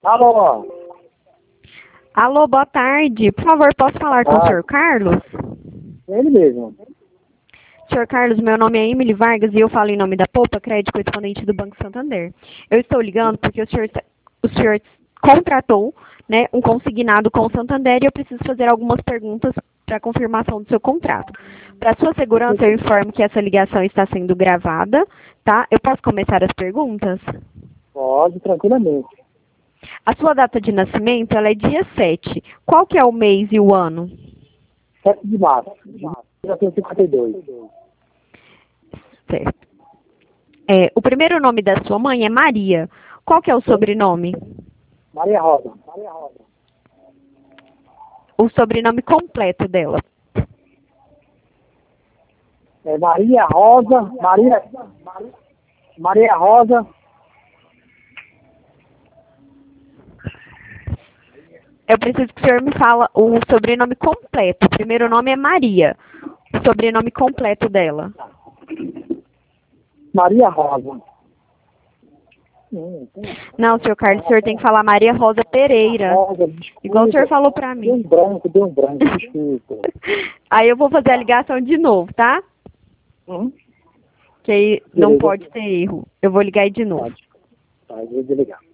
Alô? Alô, boa tarde. Por favor, posso falar com o senhor Carlos? Ele mesmo. Senhor Carlos, meu nome é Emily Vargas e eu falo em nome da Poupa Crédito Correspondente do Banco Santander. Eu estou ligando porque o senhor contratou, né, um consignado com o Santander e eu preciso fazer algumas perguntas para confirmação do seu contrato. Para sua segurança, eu informo que essa ligação está sendo gravada, tá? Eu posso começar as perguntas? Pode, tranquilamente. A sua data de nascimento, ela é dia 7. Qual que é o mês e o ano? 7 de março. Já tenho 52. Certo. O primeiro nome da sua mãe é Maria. Qual que é o sobrenome? Maria Rosa. O sobrenome completo dela. É Maria Rosa. Maria Rosa. Eu preciso que o senhor me fala o sobrenome completo. O primeiro nome é Maria. O sobrenome completo dela. Maria Rosa. Não, senhor Carlos, o senhor tem que falar Maria Rosa Pereira. Rosa, desculpa. Igual o senhor falou pra mim. Deu um branco, desculpa. Aí eu vou fazer a ligação de novo, tá? Que aí não Beleza. pode ter erro. Eu vou ligar aí de novo. Pode. Tá, eu vou desligar.